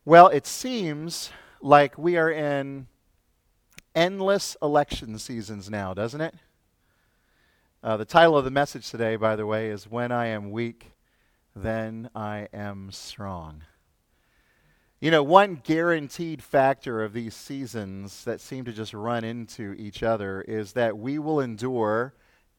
Well, it seems like we are in endless election seasons now, doesn't it? The title of the message today, by the way, is When I Am Weak, Then I Am Strong. You know, one guaranteed factor of these seasons that seem to just run into each other is that we will endure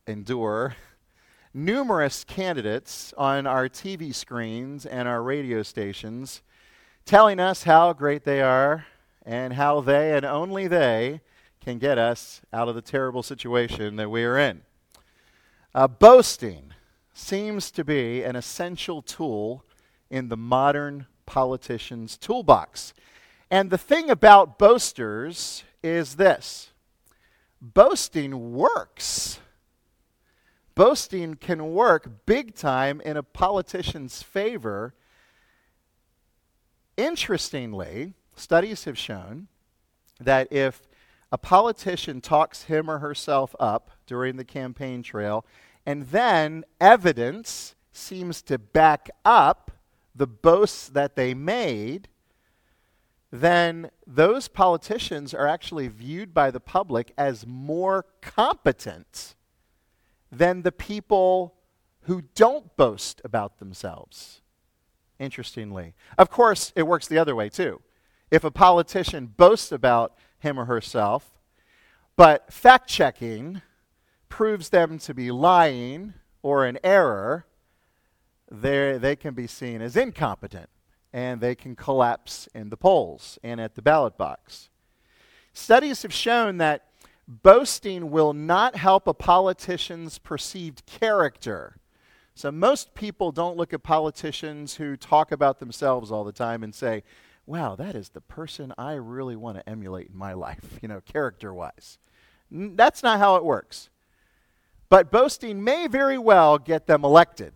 numerous candidates on our TV screens and our radio stations telling us how great they are and how they and only they can get us out of the terrible situation that we are in. Boasting seems to be an essential tool in the modern politician's toolbox. And the thing about boasters is this: boasting works. Boasting can work big time in a politician's favor. Interestingly, studies have shown that if a politician talks him or herself up during the campaign trail, and then evidence seems to back up the boasts that they made, then those politicians are actually viewed by the public as more competent than the people who don't boast about themselves. Interestingly. Of course, it works the other way too. If a politician boasts about him or herself, but fact-checking proves them to be lying or in error, they can be seen as incompetent, and they can collapse in the polls and at the ballot box. Studies have shown that boasting will not help a politician's perceived character. So most people don't look at politicians who talk about themselves all the time and say, wow, that is the person I really want to emulate in my life, character-wise. That's not how it works. But boasting may very well get them elected.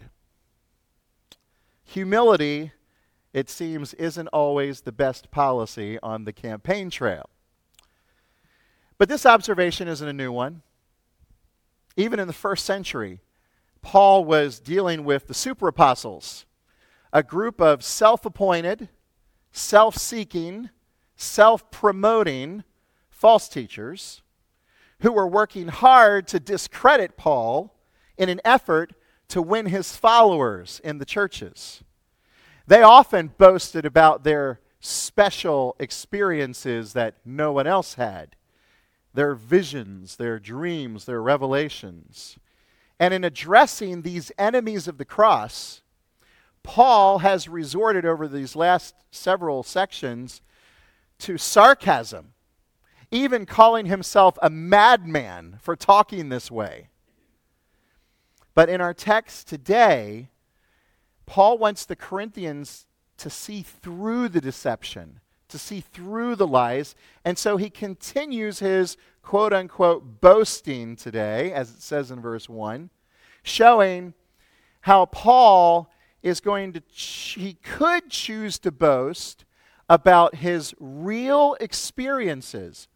Humility, it seems, isn't always the best policy on the campaign trail. But this observation isn't a new one. Even in the first century, Paul was dealing with the super apostles, a group of self-appointed, self-seeking, self-promoting false teachers who were working hard to discredit Paul in an effort to win his followers in the churches. They often boasted about their special experiences that no one else had, their visions, their dreams, their revelations. And in addressing these enemies of the cross, Paul has resorted over these last several sections to sarcasm, even calling himself a madman for talking this way. But in our text today, Paul wants the Corinthians to see through the deception, to see through the lies, and so he continues his quote-unquote boasting today, as it says in verse 1, showing how Paul is going to, he could choose to boast about his real experiences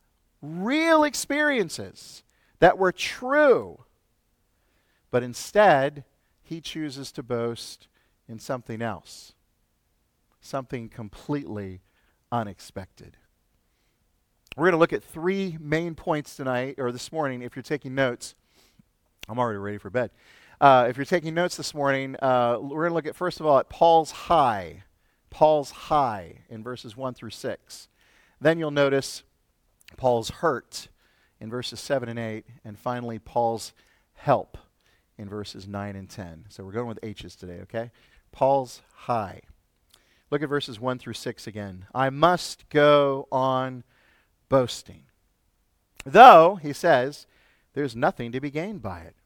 that were true, but instead he chooses to boast in something else, something completely unexpected. We're going to look at three main points tonight, or this morning. If you're taking notes, I'm already ready for bed. If you're taking notes this morning, we're going to look at, first of all, at Paul's high in verses 1 through 6. Then you'll notice Paul's hurt in verses 7 and 8, and finally Paul's help in verses 9 and 10. So we're going with H's today, okay? Paul's high. Look at verses 1 through 6 again. I must go on boasting, though, he says, there's nothing to be gained by it.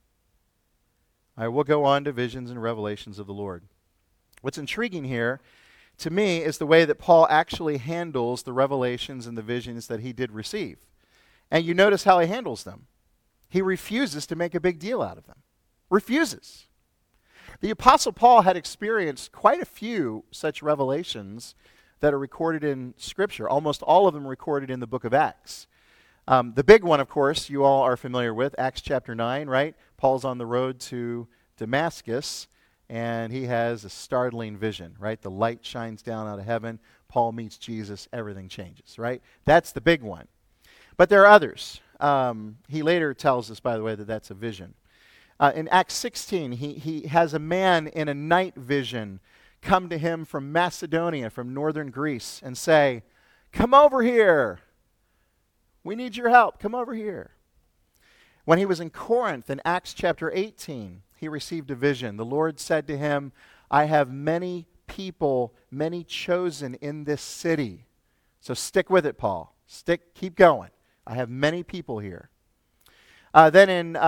I will go on to visions and revelations of the Lord. What's intriguing here, to me, is the way that Paul actually handles the revelations and the visions that he did receive. And you notice how he handles them. He refuses to make a big deal out of them. Refuses. The Apostle Paul had experienced quite a few such revelations that are recorded in Scripture, almost all of them recorded in the book of Acts. The big one, of course, you all are familiar with, Acts chapter 9, right? Paul's on the road to Damascus, and he has a startling vision, right? The light shines down out of heaven. Paul meets Jesus. Everything changes, right? That's the big one. But there are others. He later tells us, by the way, that that's a vision. In Acts 16, he has a man in a night vision come to him from Macedonia, from northern Greece, and say, "Come over here. We need your help. Come over here." When he was in Corinth, in Acts chapter 18, he received a vision. The Lord said to him, "I have many people, many chosen in this city." So stick with it, Paul. Keep going. I have many people here. Then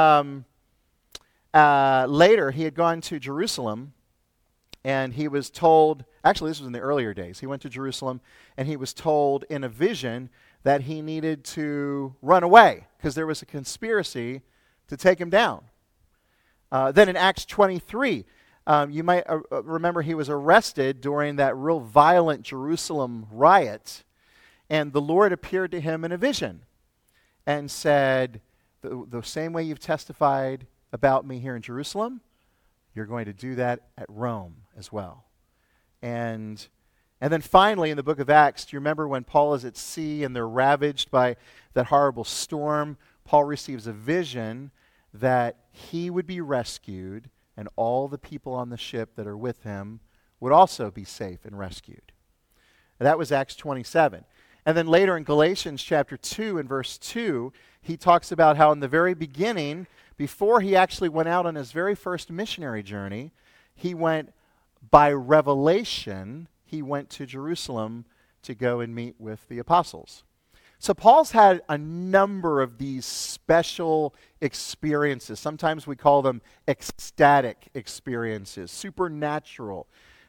later, he had gone to Jerusalem, and he was told, actually this was in the earlier days, he went to Jerusalem, and he was told in a vision that he needed to run away because there was a conspiracy to take him down. Then in Acts 23, you might remember he was arrested during that real violent Jerusalem riot, and the Lord appeared to him in a vision and said, the same way you've testified about me here in Jerusalem, you're going to do that at Rome as well. And then finally in the book of Acts, do you remember when Paul is at sea and they're ravaged by that horrible storm? Paul receives a vision that he would be rescued and all the people on the ship that are with him would also be safe and rescued. And that was Acts 27. And then later in Galatians chapter 2 and verse 2, he talks about how in the very beginning, before he actually went out on his very first missionary journey, he went by revelation, he went to Jerusalem to go and meet with the apostles. So Paul's had a number of these special experiences. Sometimes we call them ecstatic experiences, supernatural,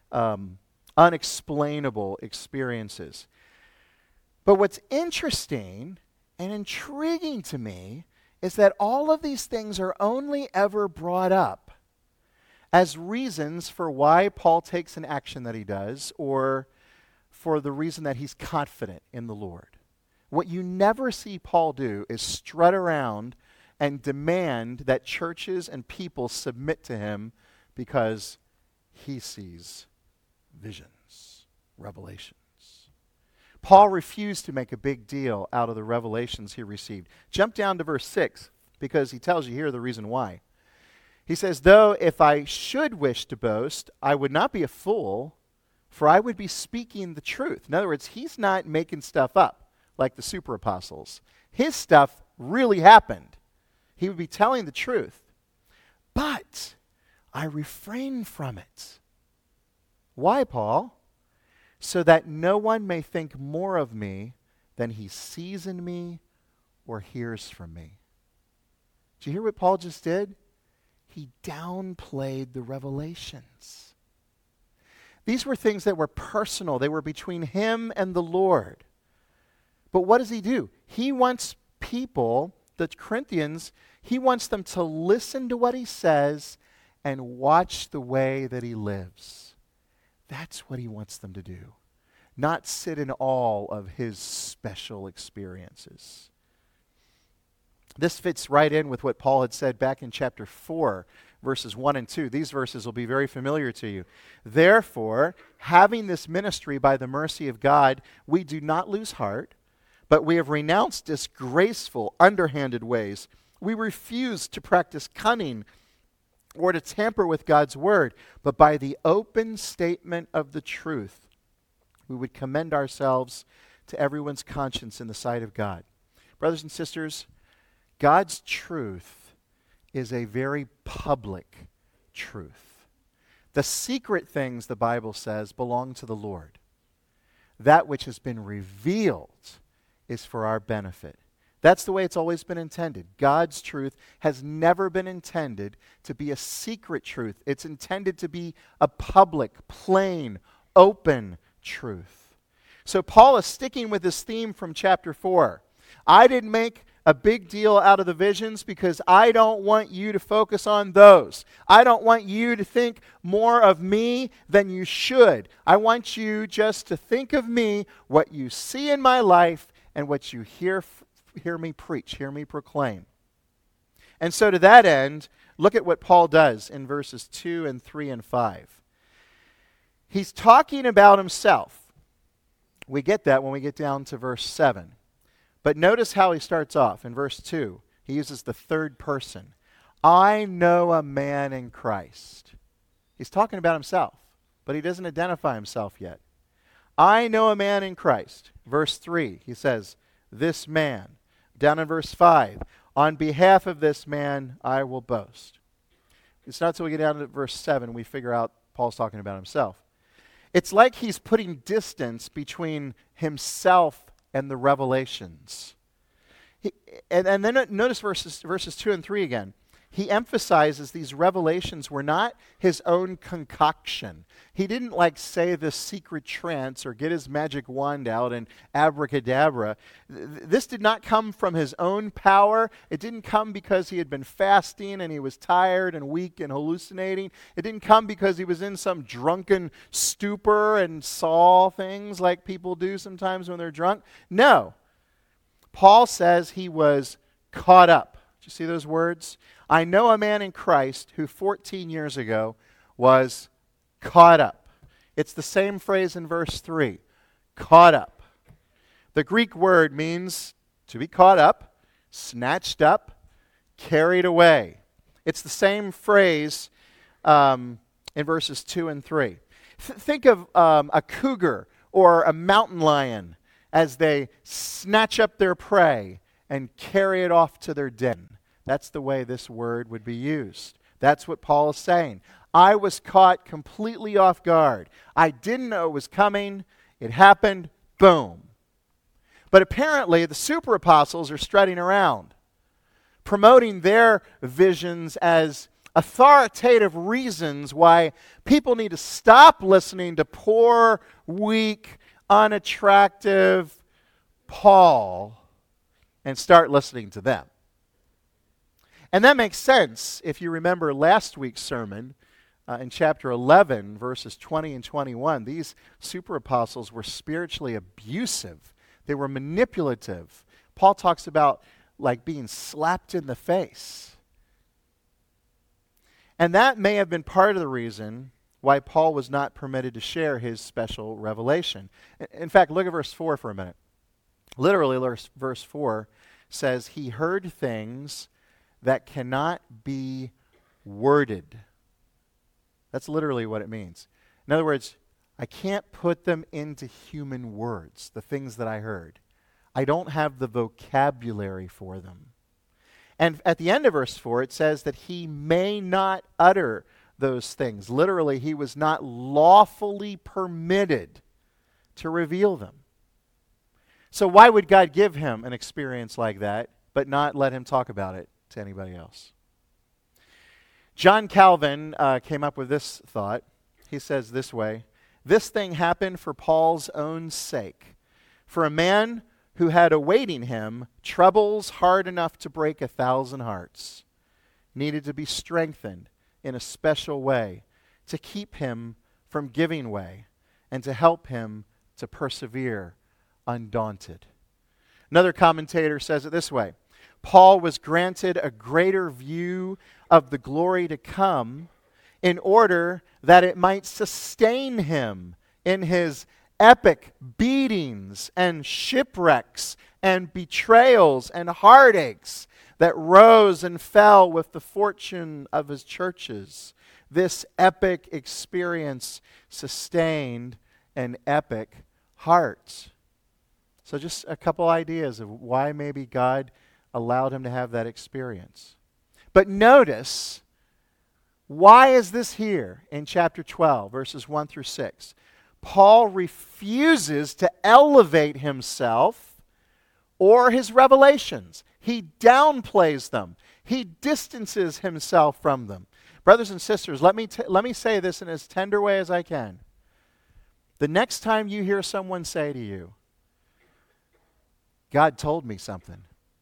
unexplainable experiences. But what's interesting and intriguing to me is that all of these things are only ever brought up as reasons for why Paul takes an action that he does, or for the reason that he's confident in the Lord. What you never see Paul do is strut around and demand that churches and people submit to him because he sees visions, revelations. Paul refused to make a big deal out of the revelations he received. Jump down to verse 6, because he tells you here the reason why. He says, "Though if I should wish to boast, I would not be a fool, for I would be speaking the truth." In other words, he's not making stuff up like the super apostles. His stuff really happened. He would be telling the truth. But I refrain from it. Why, Paul? So that no one may think more of me than he sees in me or hears from me. Did you hear what Paul just did? He downplayed the revelations. These were things that were personal. They were between him and the Lord. But what does he do? He wants people, the Corinthians, he wants them to listen to what he says and watch the way that he lives. That's what he wants them to do. Not sit in awe of his special experiences. This fits right in with what Paul had said back in chapter 4, verses 1 and 2. These verses will be very familiar to you. "Therefore, having this ministry by the mercy of God, we do not lose heart, but we have renounced disgraceful, underhanded ways. We refuse to practice cunning or to tamper with God's word, but by the open statement of the truth, we would commend ourselves to everyone's conscience in the sight of God." Brothers and sisters, God's truth is a very public truth. The secret things, the Bible says, belong to the Lord. That which has been revealed is for our benefit. That's the way it's always been intended. God's truth has never been intended to be a secret truth. It's intended to be a public, plain, open truth. So Paul is sticking with this theme from chapter 4. I didn't make a big deal out of the visions because I don't want you to focus on those. I don't want you to think more of me than you should. I want you just to think of me, what you see in my life, and what you hear me preach, hear me proclaim. And so to that end, look at what Paul does in verses 2 and 3 and 5. He's talking about himself. We get that when we get down to verse 7. But notice how he starts off in verse 2. He uses the third person. I know a man in Christ. He's talking about himself, but he doesn't identify himself yet. I know a man in Christ. Verse 3, he says, this man. Down in verse 5, on behalf of this man, I will boast. It's not until we get down to verse 7 we figure out Paul's talking about himself. It's like he's putting distance between himself and the revelations. And then notice verses 2 and 3 again. He emphasizes these revelations were not his own concoction. He didn't say this secret trance or get his magic wand out and abracadabra. This did not come from his own power. It didn't come because he had been fasting and he was tired and weak and hallucinating. It didn't come because he was in some drunken stupor and saw things like people do sometimes when they're drunk. No. Paul says he was caught up. Did you see those words? I know a man in Christ who 14 years ago was caught up. It's the same phrase in verse 3, caught up. The Greek word means to be caught up, snatched up, carried away. It's the same phrase in verses 2 and 3. Think of a cougar or a mountain lion as they snatch up their prey and carry it off to their den. That's the way this word would be used. That's what Paul is saying. I was caught completely off guard. I didn't know it was coming. It happened. Boom. But apparently the super apostles are strutting around, promoting their visions as authoritative reasons why people need to stop listening to poor, weak, unattractive Paul and start listening to them. And that makes sense if you remember last week's sermon in chapter 11, verses 20 and 21. These super apostles were spiritually abusive. They were manipulative. Paul talks about being slapped in the face. And that may have been part of the reason why Paul was not permitted to share his special revelation. In fact, look at verse 4 for a minute. Literally, verse 4 says, he heard things that cannot be worded. That's literally what it means. In other words, I can't put them into human words, the things that I heard. I don't have the vocabulary for them. And at the end of verse 4, it says that he may not utter those things. Literally, he was not lawfully permitted to reveal them. So why would God give him an experience like that, but not let him talk about it to anybody else? John Calvin came up with this thought. He says this way, this thing happened for Paul's own sake, for a man who had awaiting him troubles hard enough to break 1,000 hearts, needed to be strengthened in a special way to keep him from giving way and to help him to persevere undaunted. Another commentator says it this way, Paul was granted a greater view of the glory to come in order that it might sustain him in his epic beatings and shipwrecks and betrayals and heartaches that rose and fell with the fortune of his churches. This epic experience sustained an epic heart. So just a couple ideas of why maybe God allowed him to have that experience. But notice, why is this here in chapter 12, verses 1 through 6? Paul refuses to elevate himself or his revelations. He downplays them. He distances himself from them. Brothers and sisters, let me say this in as tender way as I can. The next time you hear someone say to you, God told me something,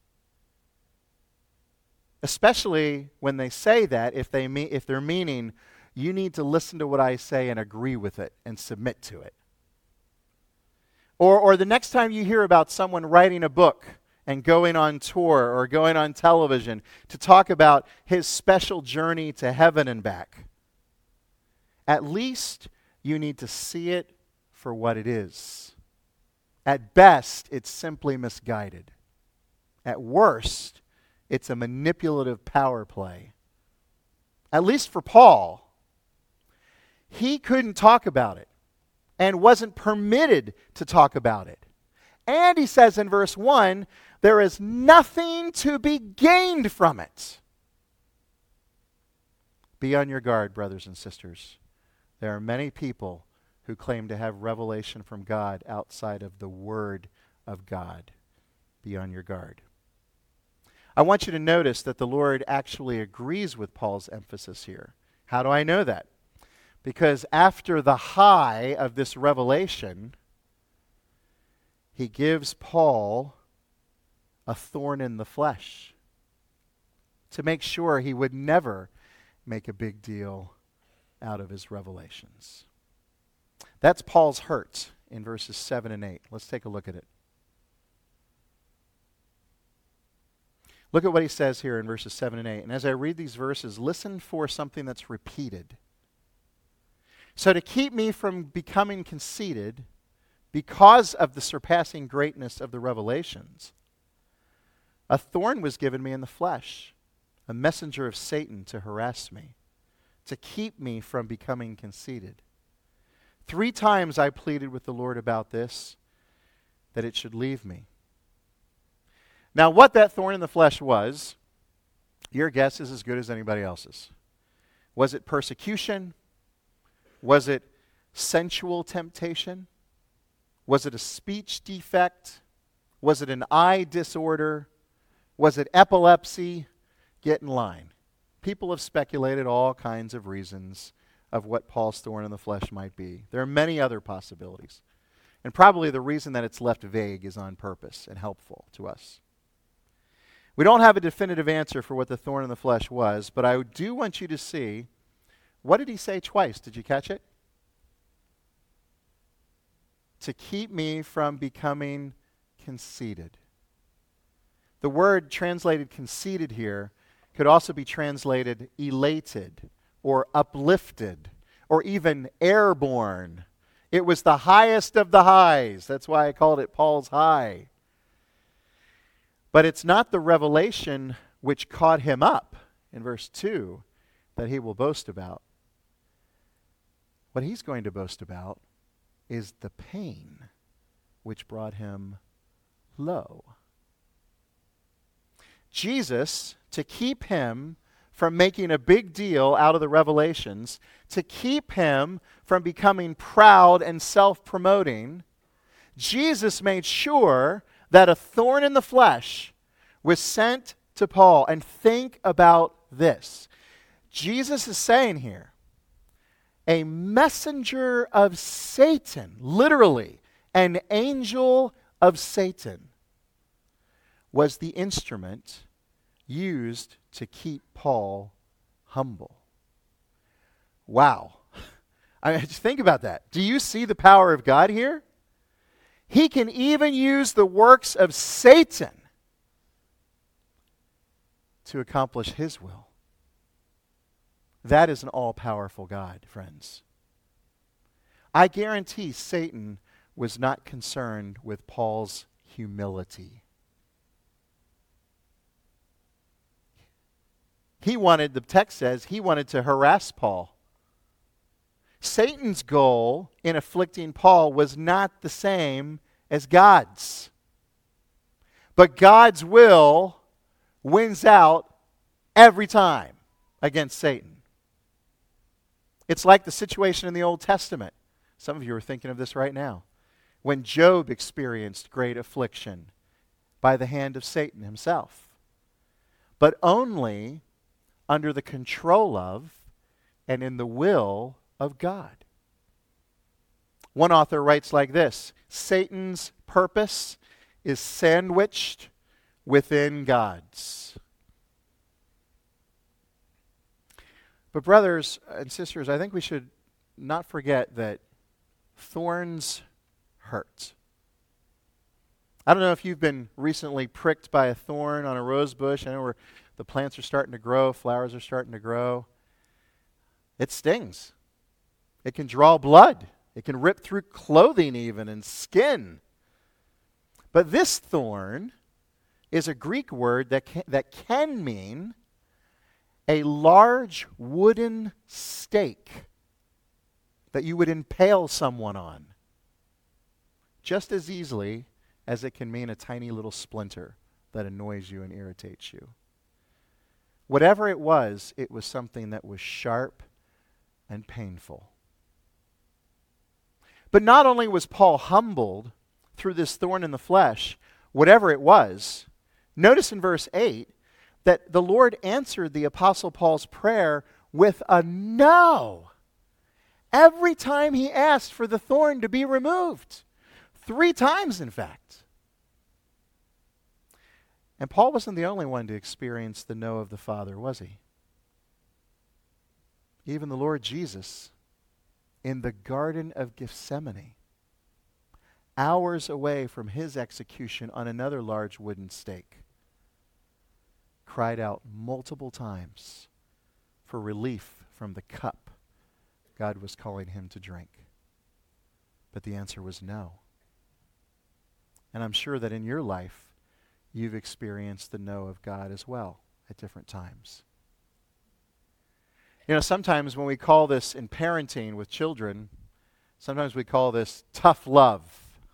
especially when they say that, if they're meaning, you need to listen to what I say and agree with it and submit to it. Or the next time you hear about someone writing a book and going on tour or going on television to talk about his special journey to heaven and back. At least you need to see it for what it is. At best, it's simply misguided. At worst, it's a manipulative power play. At least for Paul, he couldn't talk about it and wasn't permitted to talk about it. And he says in verse 1, there is nothing to be gained from it. Be on your guard, brothers and sisters. There are many people who claim to have revelation from God outside of the Word of God. Be on your guard. I want you to notice that the Lord actually agrees with Paul's emphasis here. How do I know that? Because after the high of this revelation, he gives Paul a thorn in the flesh to make sure he would never make a big deal out of his revelations. That's Paul's hurt in verses 7 and 8. Let's take a look at it. Look at what he says here in verses 7 and 8. And as I read these verses, listen for something that's repeated. So to keep me from becoming conceited, because of the surpassing greatness of the revelations, a thorn was given me in the flesh, a messenger of Satan to harass me, to keep me from becoming conceited. 3 times I pleaded with the Lord about this, that it should leave me. Now, what that thorn in the flesh was, your guess is as good as anybody else's. Was it persecution? Was it sensual temptation? Was it a speech defect? Was it an eye disorder? Was it epilepsy? Get in line. People have speculated all kinds of reasons of what Paul's thorn in the flesh might be. There are many other possibilities. And probably the reason that it's left vague is on purpose and helpful to us. We don't have a definitive answer for what the thorn in the flesh was, but I do want you to see, what did he say twice? Did you catch it? To keep me from becoming conceited. The word translated conceited here could also be translated elated or uplifted or even airborne. It was the highest of the highs. That's why I called it Paul's high. But it's not the revelation which caught him up in verse 2 that he will boast about. What he's going to boast about is the pain which brought him low. Jesus, to keep him from making a big deal out of the revelations, to keep him from becoming proud and self-promoting, Jesus made sure that a thorn in the flesh was sent to Paul. And think about this. Jesus is saying here, a messenger of Satan, literally, an angel of Satan, was the instrument used to keep Paul humble. Wow. I mean, just think about that. Do you see the power of God here? He can even use the works of Satan to accomplish his will. That is an all-powerful God, friends. I guarantee Satan was not concerned with Paul's humility. The text says, he wanted to harass Paul. Satan's goal in afflicting Paul was not the same as God's. But God's will wins out every time against Satan. It's like the situation in the Old Testament. Some of you are thinking of this right now. When Job experienced great affliction by the hand of Satan himself. But only under the control of and in the will of God. One author writes like this: Satan's purpose is sandwiched within God's. But brothers and sisters, I think we should not forget that thorns hurt. I don't know if you've been recently pricked by a thorn on a rose bush. I know where the plants are starting to grow, flowers are starting to grow. It stings. It can draw blood. It can rip through clothing even and skin. But this thorn is a Greek word that can mean a large wooden stake that you would impale someone on, just as easily as it can mean a tiny little splinter that annoys you and irritates you. Whatever it was something that was sharp and painful. But not only was Paul humbled through this thorn in the flesh, whatever it was, notice in verse 8 that the Lord answered the Apostle Paul's prayer with a no. Every time he asked for the thorn to be removed. 3 times, in fact. And Paul wasn't the only one to experience the no of the Father, was he? Even the Lord Jesus, in the Garden of Gethsemane, hours away from his execution on another large wooden stake, cried out multiple times for relief from the cup God was calling him to drink. But the answer was no. And I'm sure that in your life, you've experienced the no of God as well at different times. You know, sometimes when we call this in parenting with children, sometimes we call this tough love.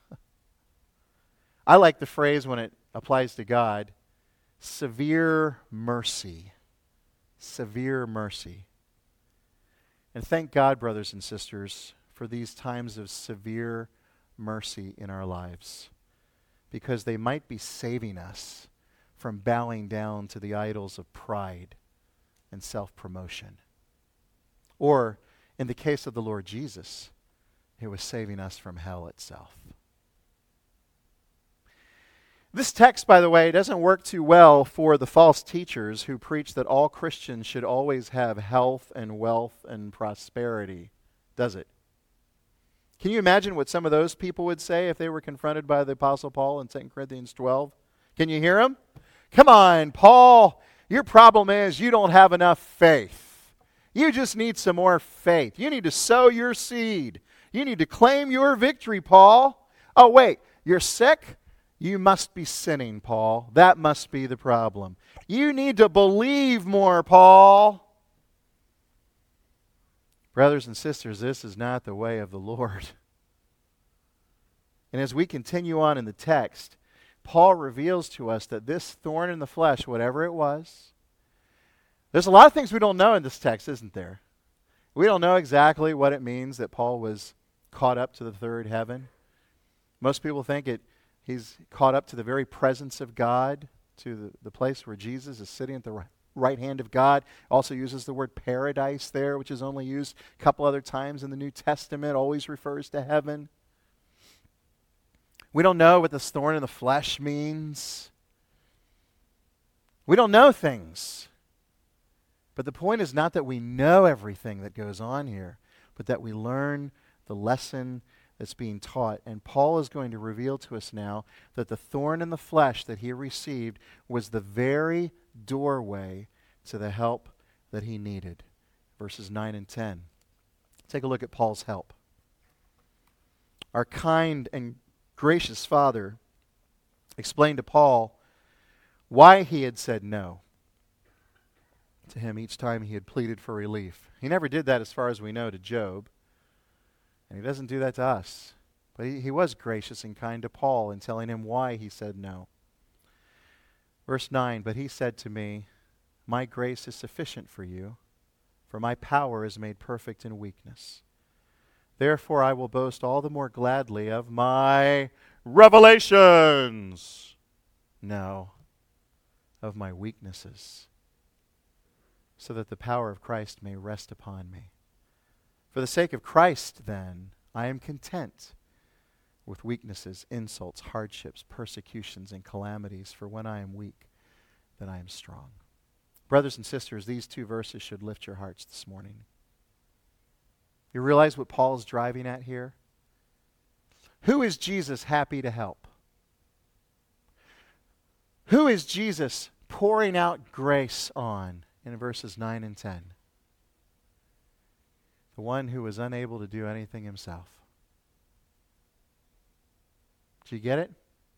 I like the phrase when it applies to God, severe mercy. Severe mercy. And thank God, brothers and sisters, for these times of severe mercy in our lives, because they might be saving us from bowing down to the idols of pride and self-promotion. Or, in the case of the Lord Jesus, it was saving us from hell itself. This text, by the way, doesn't work too well for the false teachers who preach that all Christians should always have health and wealth and prosperity, does it? Can you imagine what some of those people would say if they were confronted by the Apostle Paul in 2 Corinthians 12? Can you hear them? Come on, Paul, your problem is you don't have enough faith. You just need some more faith. You need to sow your seed. You need to claim your victory, Paul. Oh, wait, you're sick? You must be sinning, Paul. That must be the problem. You need to believe more, Paul. Brothers and sisters, this is not the way of the Lord. And as we continue on in the text, Paul reveals to us that this thorn in the flesh, whatever it was, there's a lot of things we don't know in this text, isn't there? We don't know exactly what it means that Paul was caught up to the third heaven. Most people think he's caught up to the very presence of God, to the place where Jesus is sitting at the right hand of God. Also uses the word paradise there, which is only used a couple other times in the New Testament, always refers to heaven. We don't know what this thorn in the flesh means. We don't know things. But the point is not that we know everything that goes on here, but that we learn the lesson that's being taught. And Paul is going to reveal to us now that the thorn in the flesh that he received was the very doorway to the help that he needed. Verses 9 and 10. Take a look at Paul's help. Our kind and gracious Father explained to Paul why he had said no to him each time he had pleaded for relief. He never did that, as far as we know, to Job. And he doesn't do that to us. But he was gracious and kind to Paul in telling him why he said no. Verse 9, but he said to me, my grace is sufficient for you, for my power is made perfect in weakness. Therefore I will boast all the more gladly of my revelations. No, of my weaknesses, so that the power of Christ may rest upon me. For the sake of Christ, then, I am content with weaknesses, insults, hardships, persecutions, and calamities, for when I am weak, then I am strong. Brothers and sisters, these 2 verses should lift your hearts this morning. You realize what Paul is driving at here? Who is Jesus happy to help? Who is Jesus pouring out grace on in verses 9 and 10? The one who was unable to do anything himself. Do you get it?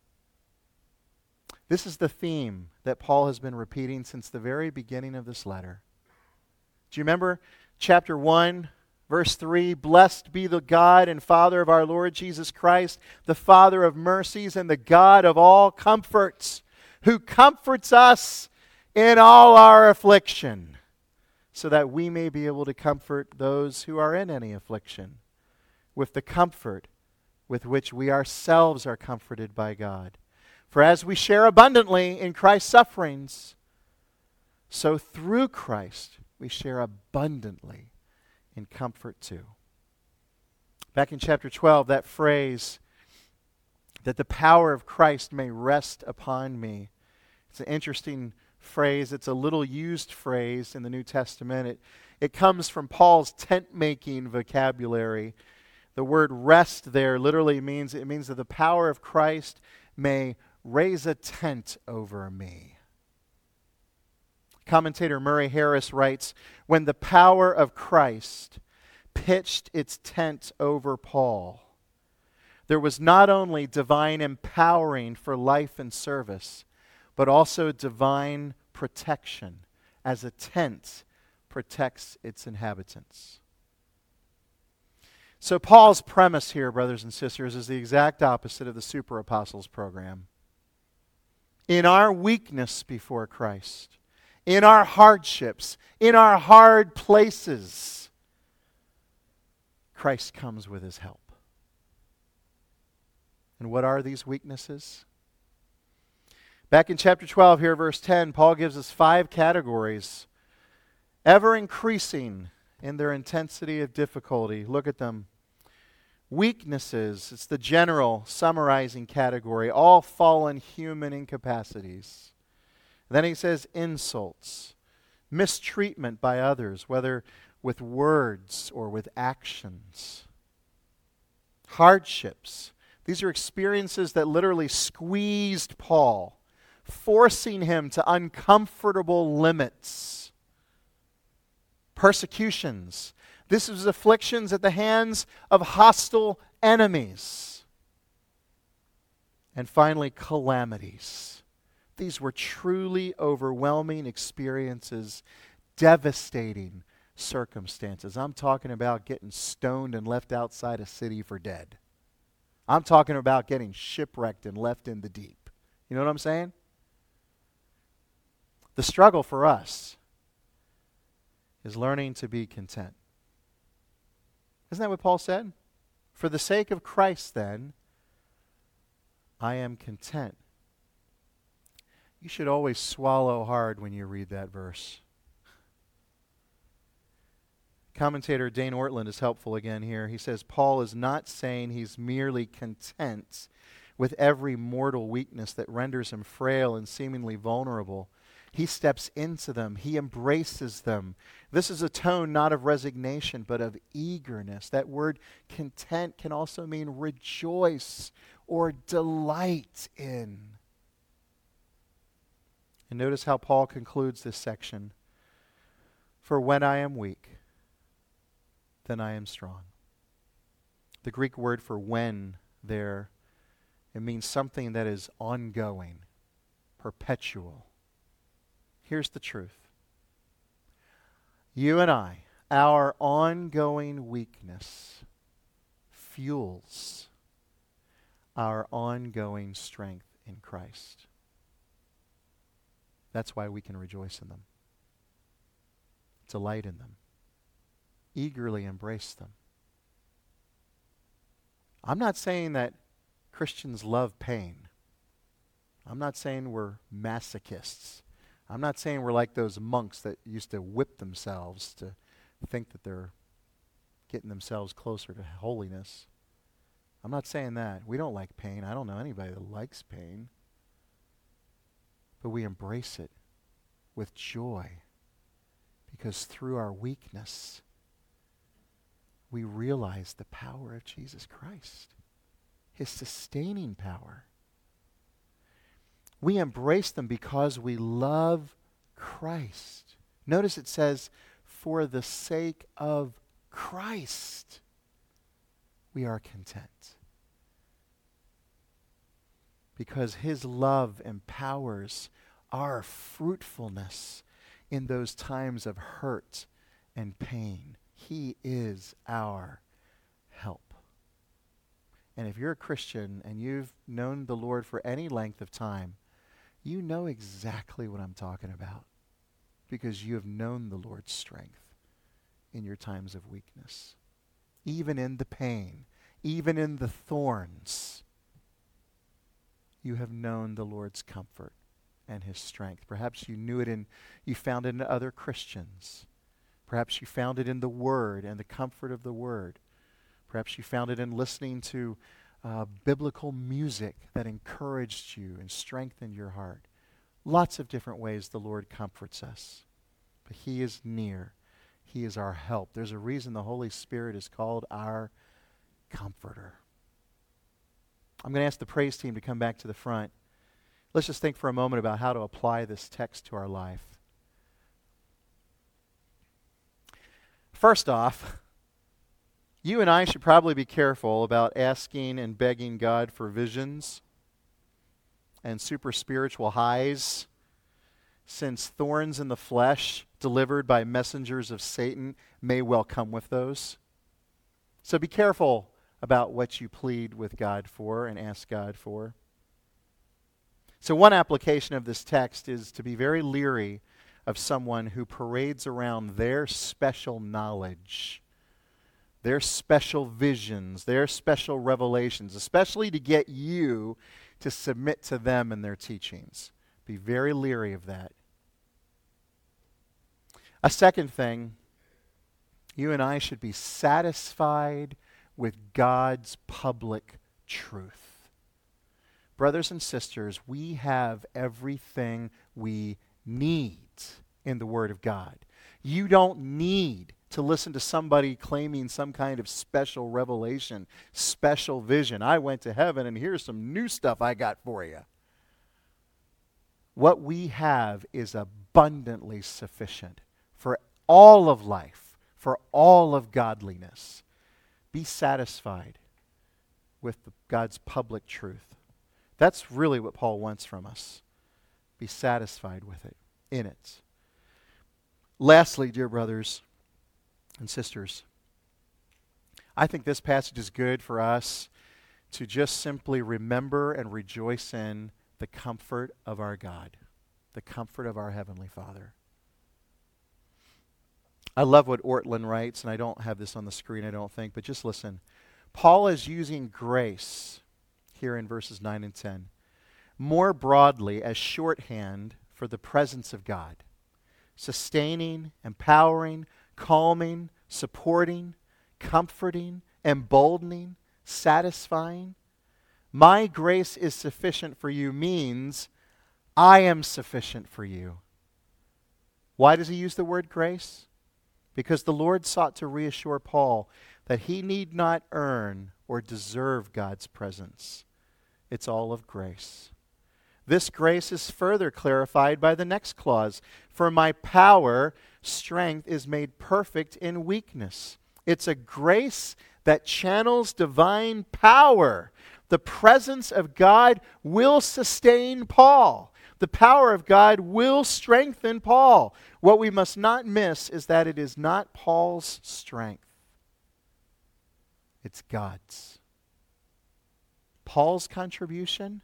This is the theme that Paul has been repeating since the very beginning of this letter. Do you remember chapter 1, verse 3? Blessed be the God and Father of our Lord Jesus Christ, the Father of mercies and the God of all comforts, who comforts us in all our affliction, so that we may be able to comfort those who are in any affliction with the comfort with which we ourselves are comforted by God. For as we share abundantly in Christ's sufferings, so through Christ we share abundantly in comfort too. Back in chapter 12, that phrase, that the power of Christ may rest upon me, it's an interesting phrase. It's a little used phrase in the New Testament. It comes from Paul's tent-making vocabulary. The word rest there literally means that the power of Christ may raise a tent over me. Commentator Murray Harris writes, when the power of Christ pitched its tent over Paul, there was not only divine empowering for life and service, but also divine protection as a tent protects its inhabitants. So Paul's premise here, brothers and sisters, is the exact opposite of the Super Apostles program. In our weakness before Christ, in our hardships, in our hard places, Christ comes with his help. And what are these weaknesses? Back in chapter 12 here, verse 10, Paul gives us 5 categories, ever increasing in their intensity of difficulty. Look at them. Weaknesses, it's the general summarizing category, all fallen human incapacities. Then he says insults, mistreatment by others, whether with words or with actions. Hardships, these are experiences that literally squeezed Paul, forcing him to uncomfortable limits. Persecutions, this is afflictions at the hands of hostile enemies. And finally, calamities. These were truly overwhelming experiences, devastating circumstances. I'm talking about getting stoned and left outside a city for dead. I'm talking about getting shipwrecked and left in the deep. You know what I'm saying? The struggle for us is learning to be content. Isn't that what Paul said? For the sake of Christ, then, I am content. You should always swallow hard when you read that verse. Commentator Dane Ortland is helpful again here. He says, Paul is not saying he's merely content with every mortal weakness that renders him frail and seemingly vulnerable. He steps into them. He embraces them. This is a tone not of resignation, but of eagerness. That word content can also mean rejoice or delight in. And notice how Paul concludes this section. For when I am weak, then I am strong. The Greek word for when there, it means something that is ongoing, perpetual. Here's the truth. You and I, our ongoing weakness fuels our ongoing strength in Christ. That's why we can rejoice in them, delight in them, eagerly embrace them. I'm not saying that Christians love pain. I'm not saying we're masochists. I'm not saying we're like those monks that used to whip themselves to think that they're getting themselves closer to holiness. I'm not saying that. We don't like pain. I don't know anybody that likes pain. But we embrace it with joy because through our weakness, we realize the power of Jesus Christ, his sustaining power. We embrace them because we love Christ. Notice it says, for the sake of Christ, we are content. Because his love empowers our fruitfulness in those times of hurt and pain. He is our help. And if you're a Christian and you've known the Lord for any length of time, you know exactly what I'm talking about, because you have known the Lord's strength in your times of weakness. Even in the pain, even in the thorns, you have known the Lord's comfort and his strength. Perhaps you found it in other Christians. Perhaps you found it in the Word and the comfort of the Word. Perhaps you found it in listening to biblical music that encouraged you and strengthened your heart. Lots of different ways the Lord comforts us. But he is near. He is our help. There's a reason the Holy Spirit is called our Comforter. I'm going to ask the praise team to come back to the front. Let's just think for a moment about how to apply this text to our life. First off, you and I should probably be careful about asking and begging God for visions and super spiritual highs, since thorns in the flesh delivered by messengers of Satan may well come with those. So be careful about what you plead with God for and ask God for. So one application of this text is to be very leery of someone who parades around their special knowledge, their special visions, their special revelations, especially to get you to submit to them and their teachings. Be very leery of that. A second thing, you and I should be satisfied with God's public truth. Brothers and sisters, we have everything we need in the Word of God. You don't need to listen to somebody claiming some kind of special revelation, special vision. I went to heaven and here's some new stuff I got for you. What we have is abundantly sufficient for all of life, for all of godliness. Be satisfied with God's public truth. That's really what Paul wants from us. Be satisfied with it, in it. Lastly, dear brothers and sisters, I think this passage is good for us to just simply remember and rejoice in the comfort of our God, the comfort of our Heavenly Father. I love what Ortlund writes, and I don't have this on the screen, I don't think, but just listen. Paul is using grace here in verses 9 and 10 more broadly as shorthand for the presence of God, sustaining, empowering, calming, supporting, comforting, emboldening, satisfying. My grace is sufficient for you means I am sufficient for you. Why does he use the word grace? Because the Lord sought to reassure Paul that he need not earn or deserve God's presence. It's all of grace. This grace is further clarified by the next clause. For my power, strength is made perfect in weakness. It's a grace that channels divine power. The presence of God will sustain Paul. The power of God will strengthen Paul. What we must not miss is that it is not Paul's strength. It's God's. Paul's contribution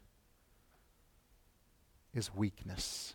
is weakness.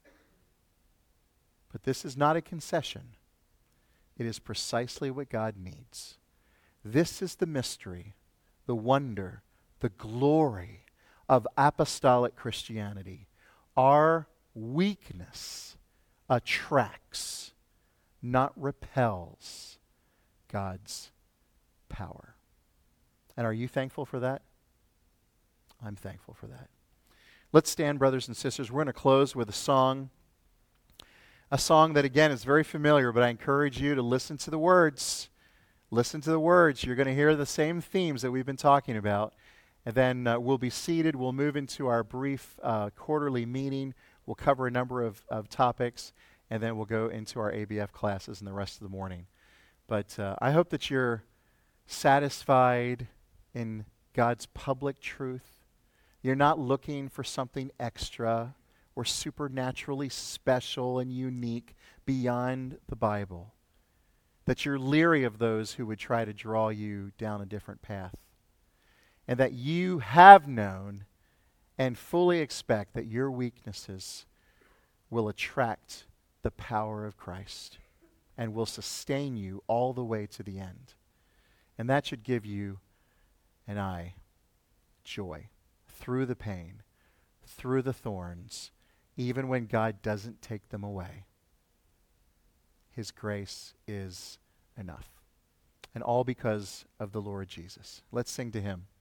But this is not a concession. It is precisely what God needs. This is the mystery, the wonder, the glory of apostolic Christianity. Our weakness attracts, not repels, God's power. And are you thankful for that? I'm thankful for that. Let's stand, brothers and sisters. We're going to close with a song that, again, is very familiar, but I encourage you to listen to the words. Listen to the words. You're going to hear the same themes that we've been talking about. And then we'll be seated. We'll move into our brief quarterly meeting. We'll cover a number of topics, and then we'll go into our ABF classes in the rest of the morning. But I hope that you're satisfied in God's public truth. You're not looking for something extra or supernaturally special and unique beyond the Bible. That you're leery of those who would try to draw you down a different path. And that you have known and fully expect that your weaknesses will attract the power of Christ and will sustain you all the way to the end. And that should give you and I joy through the pain, through the thorns, even when God doesn't take them away. His grace is enough. And all because of the Lord Jesus. Let's sing to him.